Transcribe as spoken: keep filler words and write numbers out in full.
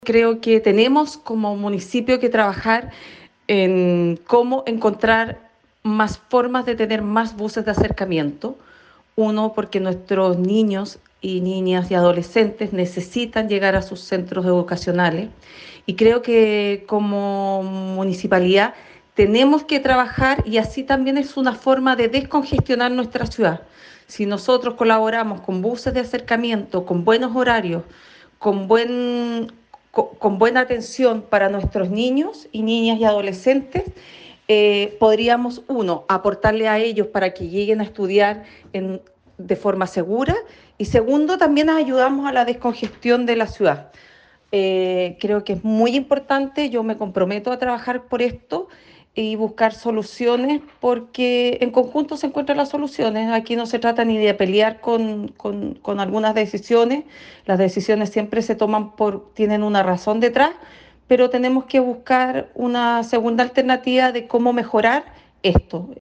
Creo que tenemos como municipio que trabajar en cómo encontrar más formas de tener más buses de acercamiento. Uno, porque nuestros niños y niñas y adolescentes necesitan llegar a sus centros educacionales y creo que como municipalidad tenemos que trabajar y así también es una forma de descongestionar nuestra ciudad. Si nosotros colaboramos con buses de acercamiento, con buenos horarios, con buen con buena atención para nuestros niños y niñas y adolescentes, eh, podríamos, uno, aportarle a ellos para que lleguen a estudiar en, de forma segura y segundo, también ayudamos a la descongestión de la ciudad. Eh, creo que es muy importante, yo me comprometo a trabajar por esto y buscar soluciones porque en conjunto se encuentran las soluciones. Aquí no se trata ni de pelear con, con, con algunas decisiones, las decisiones siempre se toman por, tienen una razón detrás, pero tenemos que buscar una segunda alternativa de cómo mejorar esto.